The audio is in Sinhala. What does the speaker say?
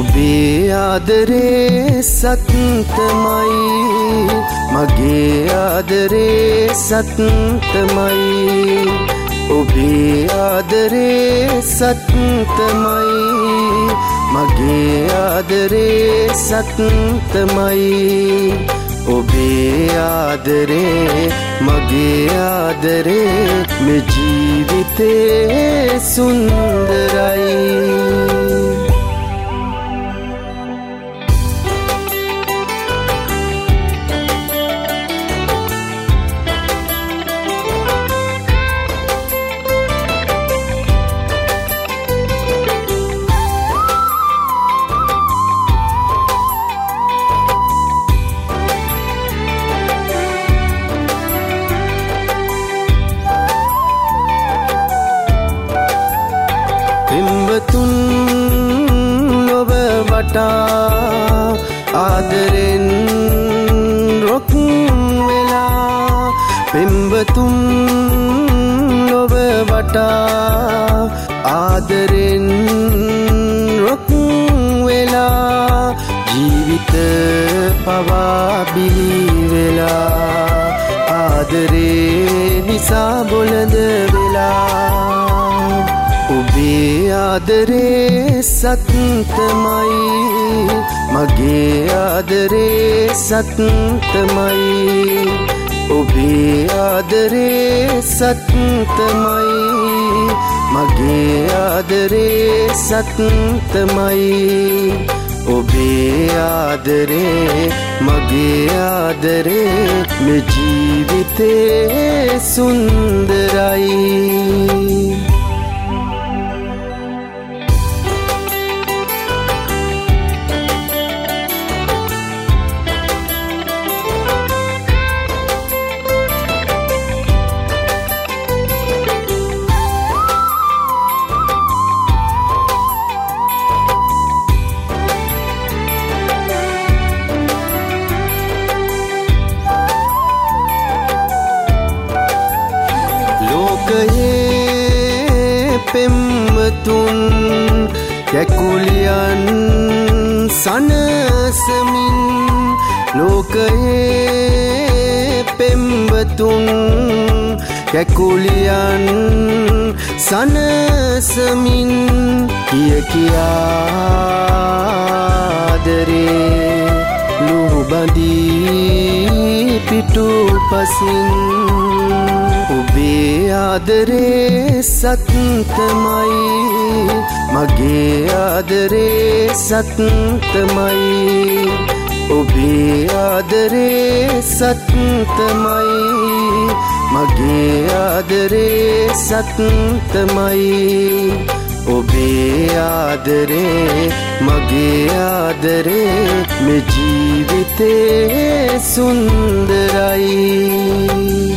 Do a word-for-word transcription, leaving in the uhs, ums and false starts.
ඔබේ ආදරේ සත්‍යමයි මගේ ආදරේ සත්‍යමයි ඔබේ ආදරේ සත්‍යමයි මගේ ආදරේ සත්‍යමයි ඔබේ ආදරේ මගේ ආදරේ මේ ජීවිතේ සුන්දරයි පින්වතුන් ඔබ වටා ආදරෙන් රොක් වෙලා පින්වතුන් ඔබ වටා ආදරෙන් රොක් වෙලා ජීවිත පවා බිලි වෙලා ආදරේ නිසා බොළඳ වෙලා ඔබේ ආදරේ සත්‍යමයි මගේ ආදරේ සත්‍යමයි ඔබේ ආදරේ සත්‍යමයි මගේ ආදරේ සත්‍යමයි ඔබේ ආදරේ මගේ ආදරේ මේ ජීවිතේ සුන්දරයි ලෝකයේ පෙම්වතුන් කැකුලියන් සනසමින් ලෝකයේ පෙම්වතුන් කැකුලියන් සනසමින් කිය කියාදරේ ලුහුබඳී පිටුපසින් ඔබේ ආදරේ සත්‍යමයි මගේ ආදරේ සත්‍යමයි ඔබේ ආදරේ සත්‍යමයි මගේ ආදරේ සත්‍යමයි ඔබේ ආදරේ මගේ ආදරේ මේ ජීවිතේ සුන්දරයි